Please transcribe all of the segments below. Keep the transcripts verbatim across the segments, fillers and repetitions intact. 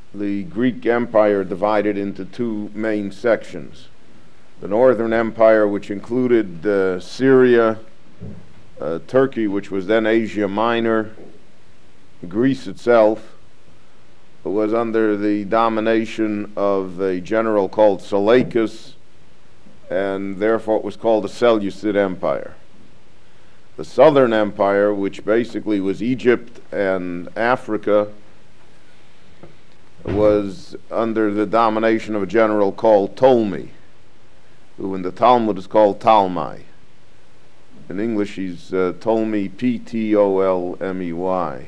the Greek Empire divided into two main sections. The Northern Empire, which included uh, Syria, uh, Turkey, which was then Asia Minor, Greece itself, was under the domination of a general called Seleucus, and therefore it was called the Seleucid Empire. The Southern Empire, which basically was Egypt and Africa, was under the domination of a general called Ptolemy, who in the Talmud is called Talmai. In English, he's uh, Ptolemy, P T O L M E Y.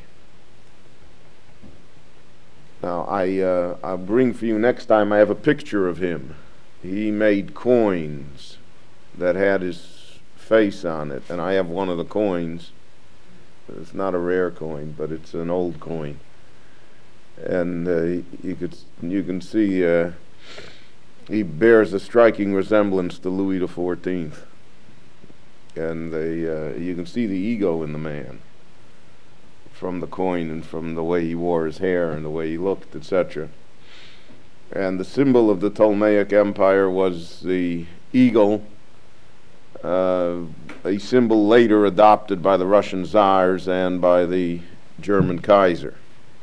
Now, I, uh, I'll bring for you next time, I have a picture of him. He made coins that had his face on it, and I have one of the coins. It's not a rare coin, but it's an old coin. And uh, you could you can see uh, he bears a striking resemblance to Louis the Fourteenth, and they, uh, you can see the ego in the man from the coin and from the way he wore his hair and the way he looked, et cetera. And the symbol of the Ptolemaic Empire was the eagle, uh, a symbol later adopted by the Russian Tsars and by the German Kaiser.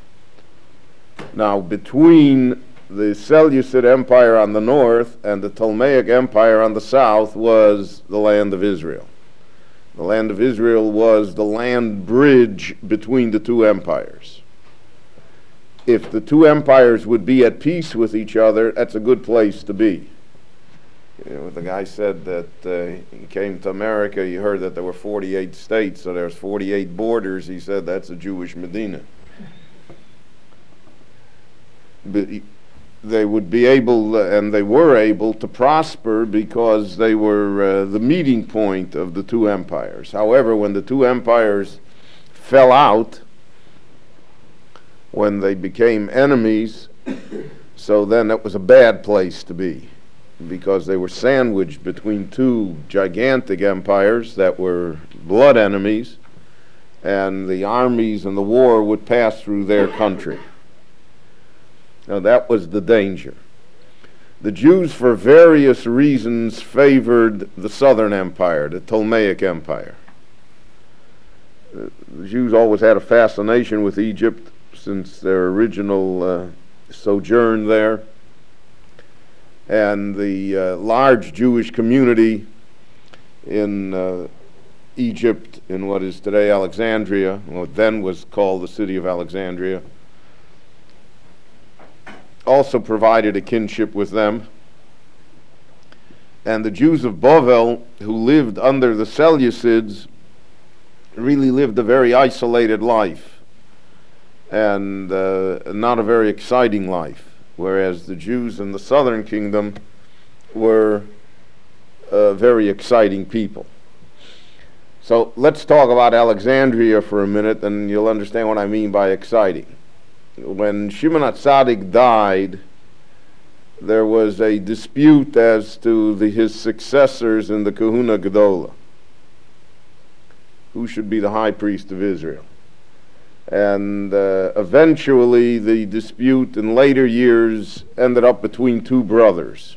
Now, between the Seleucid Empire on the north and the Ptolemaic Empire on the south was the land of Israel. The land of Israel was the land bridge between the two empires. If the two empires would be at peace with each other, that's a good place to be. You know, the guy said that uh, he came to America, he heard that there were forty-eight states, so there's forty-eight borders. He said that's a Jewish Medina. But they would be able, uh, and they were able, to prosper because they were uh, the meeting point of the two empires. However, when the two empires fell out, when they became enemies, so then it was a bad place to be, because they were sandwiched between two gigantic empires that were blood enemies, and the armies and the war would pass through their country. Now that was the danger. The Jews, for various reasons, favored the Southern Empire, the Ptolemaic Empire. Uh, the Jews always had a fascination with Egypt since their original uh, sojourn there. And the uh, large Jewish community in uh, Egypt, in what is today Alexandria, what then was called the city of Alexandria, also provided a kinship with them. And the Jews of Bavel, who lived under the Seleucids, really lived a very isolated life, and uh, not a very exciting life, whereas the Jews in the southern kingdom were uh, very exciting people. So let's talk about Alexandria for a minute, and you'll understand what I mean by exciting. When Shimon HaTzadik died, there was a dispute as to the, his successors in the Kahuna Gedola. Who should be the high priest of Israel? And uh, eventually the dispute in later years ended up between two brothers.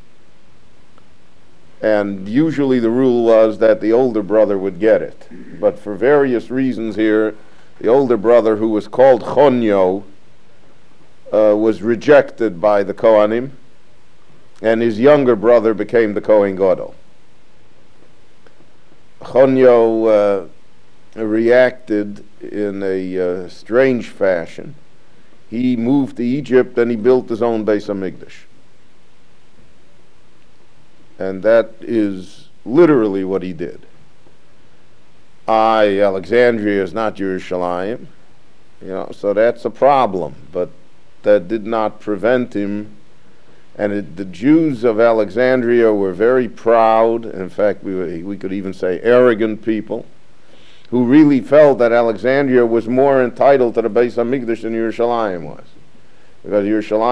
And usually the rule was that the older brother would get it. But for various reasons here, the older brother, who was called Chonyo, uh, was rejected by the Kohanim, and his younger brother became the Kohen Gadol. Chonyo uh, reacted in a uh, strange fashion. He moved to Egypt and he built his own Beis HaMikdash. And that is literally what he did. I, Alexandria is not Yerushalayim, you know, so that's a problem, but that did not prevent him. And it, the Jews of Alexandria were very proud, in fact we, we could even say arrogant people, who really felt that Alexandria was more entitled to the Beis HaMikdash than Yerushalayim was. Because Yerushalayim